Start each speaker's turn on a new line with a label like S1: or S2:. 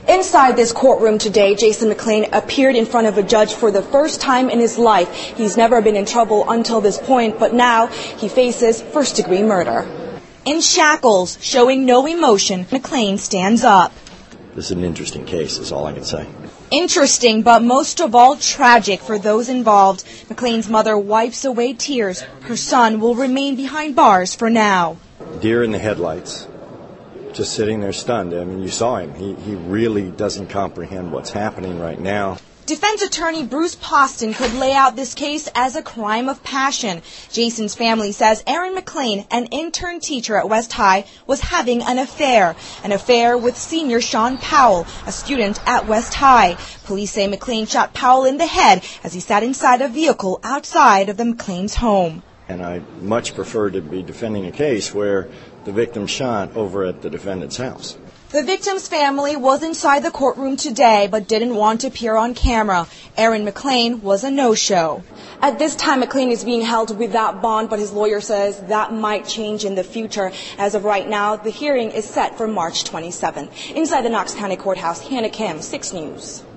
S1: Inside this courtroom today, Jason McClain appeared in front of a judge for the first time in his life. He's never been in trouble until this point, but now he faces first-degree murder. In shackles, showing no emotion, McClain stands up.
S2: This is an interesting case, is all I can say.
S1: Interesting, but most of all tragic for those involved. McClain's mother wipes away tears. Her son will remain behind bars for now.
S2: Deer in the headlights. Just sitting there stunned. I mean, you saw him. He really doesn't comprehend what's happening right now.
S1: Defense attorney Bruce Poston could lay out this case as a crime of passion. Jason's family says Aaron McClain, an intern teacher at West High, was having an affair with senior Sean Powell, a student at West High. Police say McClain shot Powell in the head as he sat inside a vehicle outside of the McClain's home.
S2: And I much prefer to be defending a case where the victim shot over at the defendant's house.
S1: The victim's family was inside the courtroom today but didn't want to appear on camera. Aaron McClain was a no-show. At this time, McClain is being held without bond, but his lawyer says that might change in the future. As of right now, the hearing is set for March 27th. Inside the Knox County Courthouse, Hannah Kim, 6 News.